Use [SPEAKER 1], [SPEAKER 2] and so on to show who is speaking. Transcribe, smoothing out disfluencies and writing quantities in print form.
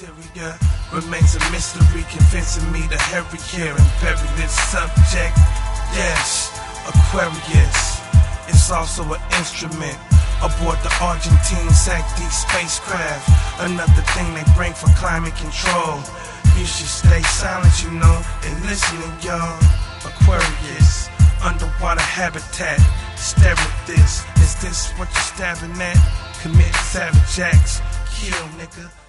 [SPEAKER 1] Interior remains a mystery, convincing me to hurry here and bury this subject. Yes, Aquarius is also an instrument aboard the Argentine SAC-D spacecraft. Another thing they bring for climate control. You should stay silent, you know, and listening, y'all. Aquarius, underwater habitat. Stare at this. Is this what you're stabbing at? Commit savage acts. Kill, nigga.